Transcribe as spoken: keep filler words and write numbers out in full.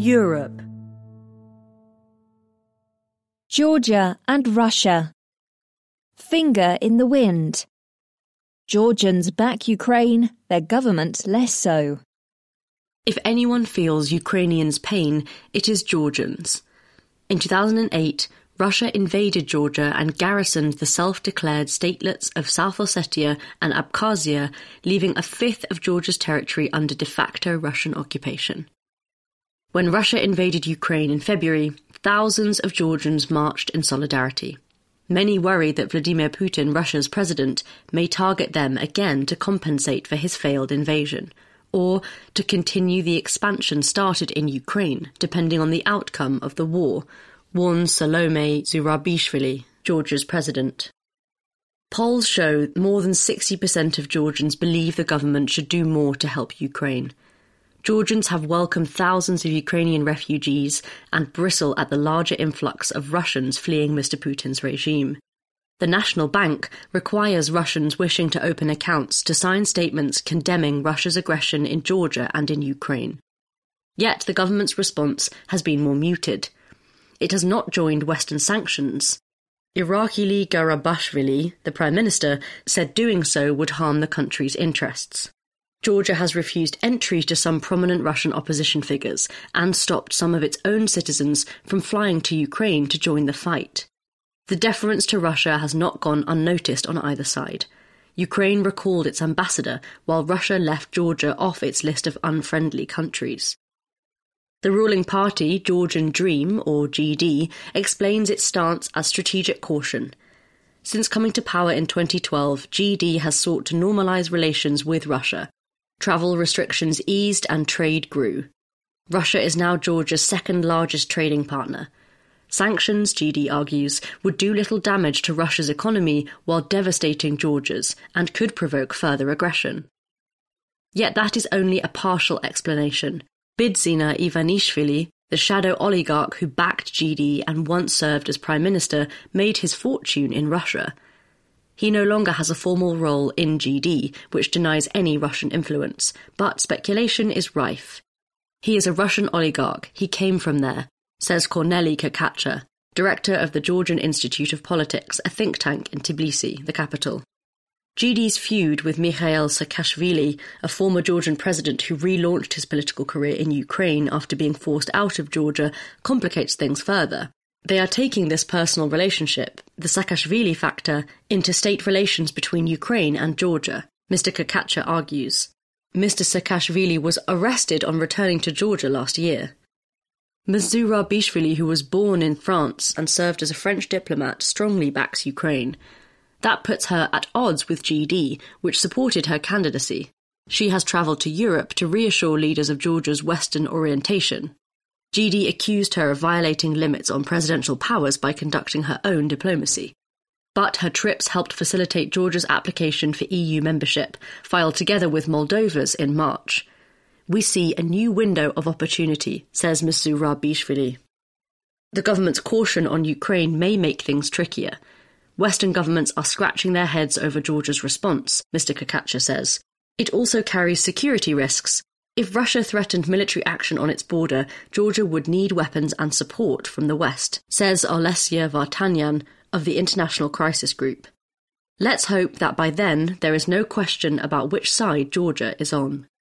Europe. Georgia and Russia. Finger in the wind. Georgians back Ukraine, their government less so. If anyone feels Ukrainians' pain, it is Georgians. In two thousand eight, Russia invaded Georgia and garrisoned the self-declared statelets of South Ossetia and Abkhazia, leaving a fifth of Georgia's territory under de facto Russian occupation. When Russia invaded Ukraine in February, thousands of Georgians marched in solidarity. Many worry that Vladimir Putin, Russia's president, may target them again to compensate for his failed invasion, or to continue the expansion started in Ukraine, depending on the outcome of the war, warns Salome Zurabishvili, Georgia's president. Polls show more than sixty percent of Georgians believe the government should do more to help Ukraine. Georgians have welcomed thousands of Ukrainian refugees and bristle at the larger influx of Russians fleeing Mister Putin's regime. The National Bank requires Russians wishing to open accounts to sign statements condemning Russia's aggression in Georgia and in Ukraine. Yet the government's response has been more muted. It has not joined Western sanctions. Irakli Garabashvili, the Prime Minister, said doing so would harm the country's interests. Georgia has refused entry to some prominent Russian opposition figures and stopped some of its own citizens from flying to Ukraine to join the fight. The deference to Russia has not gone unnoticed on either side. Ukraine recalled its ambassador, while Russia left Georgia off its list of unfriendly countries. The ruling party, Georgian Dream, or G D, explains its stance as strategic caution. Since coming to power in twenty twelve, G D has sought to normalise relations with Russia. Travel restrictions eased and trade grew. Russia is now Georgia's second-largest trading partner. Sanctions, G D argues, would do little damage to Russia's economy while devastating Georgia's, and could provoke further aggression. Yet that is only a partial explanation. Bidzina Ivanishvili, the shadow oligarch who backed G D and once served as Prime Minister, made his fortune in Russia. He no longer has a formal role in G D, which denies any Russian influence, but speculation is rife. He is a Russian oligarch, he came from there, says Korneli Kakacha, director of the Georgian Institute of Politics, a think tank in Tbilisi, the capital. G D's feud with Mikhail Saakashvili, a former Georgian president who relaunched his political career in Ukraine after being forced out of Georgia, complicates things further. They are taking this personal relationship, the Saakashvili factor, into state relations between Ukraine and Georgia, Mister Kakacha argues. Mister Saakashvili was arrested on returning to Georgia last year. Miz Zurabishvili, who was born in France and served as a French diplomat, strongly backs Ukraine. That puts her at odds with G D, which supported her candidacy. She has travelled to Europe to reassure leaders of Georgia's Western orientation. G D accused her of violating limits on presidential powers by conducting her own diplomacy. But her trips helped facilitate Georgia's application for E U membership, filed together with Moldova's in March. We see a new window of opportunity, says Miz Zurabishvili. The government's caution on Ukraine may make things trickier. Western governments are scratching their heads over Georgia's response, Mister Kakacha says. It also carries security risks. If Russia threatened military action on its border, Georgia would need weapons and support from the West, says Olesya Vartanyan of the International Crisis Group. Let's hope that by then there is no question about which side Georgia is on.